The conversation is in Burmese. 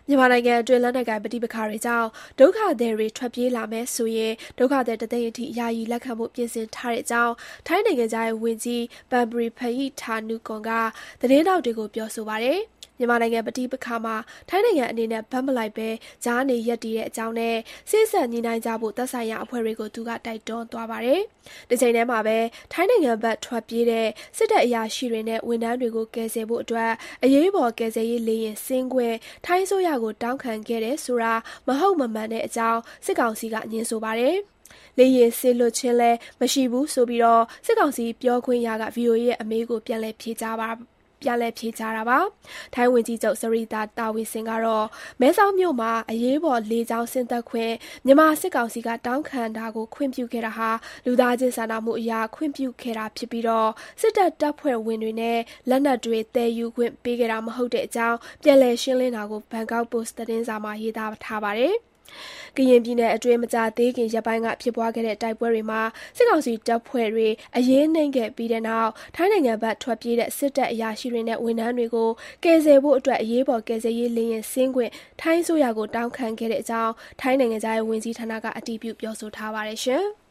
မြန်မာနိုင်ငံအတွင်းလက်နက်ကိုင်ပဋိပက္ခတွေကြောင့်ဒုက္ခသည်တွေထွက်ပြေးလာမယ်ဆိုရင်ဒုက္ခသည်တသိန်းအထိယာယီလက်ခံဖို့ပြင်ဆင်ထားတဲ့အကြောင်းထိုင်းနိုင်ငံသားဝန်ကြီးပန်ပရီဖဟိဌာနုကွန်ကသတင်းတောက်တွေကိုပြောဆိုပါတယ်။မြန်မာနိုင်ငံပဋိပက္ခမှာထိုင်းနိုင်ငံအနေနဲ့ဗတ်မလိုက်ပဲကြားနေရပ်တည်တဲ့အကြောင်းနဲ့စိစက်ညီနိုင်ကြဖို့သက်ဆိုင်ရာအဖွဲ့တွေကိုသူကတိုက်တွန်းသွားပါတယ်။ဒီချိန်ထဲမှာပဲထိုင်းနိုင်ငံဘက်ထွက်ပြေးတဲ့စစ်တပ်အရာရှိတွေနဲ့ဝန်ထမ်းတွေကိုကယ်ဆယ်ဖို့အတွက်အရေးပေါ်ကယ်ဆယ်ရေးလေယာဉ်ဆင်းခွင့်ထိုင်းဆိုရကိုတောင်းခံခဲ့တယ်ဆိုတာမဟုတ်မမှန်တဲ့အကြောင်းစစ်ကောင်စီကညင်းဆိုပါတယ်။လေယာဉ်ဆေးလွတ်ခြင်းလည်းမရှိဘူးဆိုပြီးတော့စစ်ကောင်စီပြောခွင့်ရက VOA ရဲ့အမေးကိုပြန်လည်ဖြေကြားတာပါ။ထိုင်းဝန်ကြီးချုပ်စရီတာတာဝီစင်ကတော့မဲဆောက်မြို့မှာအရေးပေါ်လေကြောင်းဆင်းသက်ခွင့်မြန်မာစစ်ကောင်စီကတောင်းခံတာကိုခွင့်ပြုခဲ့တာဟာလူသားချင်းစာနာမှုအရာခွင့်ပြုခဲ့တာဖြစ်ပြီးတော့စစ်တပ်တပ်ဖွဲ့ဝင်တွေနဲ့လက်နက်တွေတည်ယူခွင့်ပေးခဲ့တာမဟုတ်တဲ့အကြောင်းပြန်လည်ရှင်းလင်းတာကိုဘန်ကောက်ပို့စ်သတင်းစာမှာရေးသားထားပါတယ်။ကရင်ပြည်နယ်အတွင်းမကြာသေးခင်ရက်ပိုင်းကဖြစ်ပွားခဲ့တဲ့တိုက်ပွဲတွေမှာစစ်ကောင်စီတပ်ဖွဲ့တွေအရေးနှိမ့်ခဲ့ပြီးတဲ့နောက်ထိုင်းနိုင်ငံဘက်ထွက်ပြေးတဲ့စစ်တပ်အရာရှိတွေနဲ့ဝန်ထမ်းတွေကိုကယ်ဆယ်ဖို့အတွက်အရေးပေါ်ကယ်ဆယ်ရေးလေယာဉ်ဆင်းခွင့်ထိုင်းဆိုရကိုတောင်းခံခဲ့တဲ့အကြောင်းထိုင်းနိုင်ငံသားရဲ့ဝန်ကြီးဌာနကအတည်ပြုပြောဆိုထားပါတယ်ရှင်။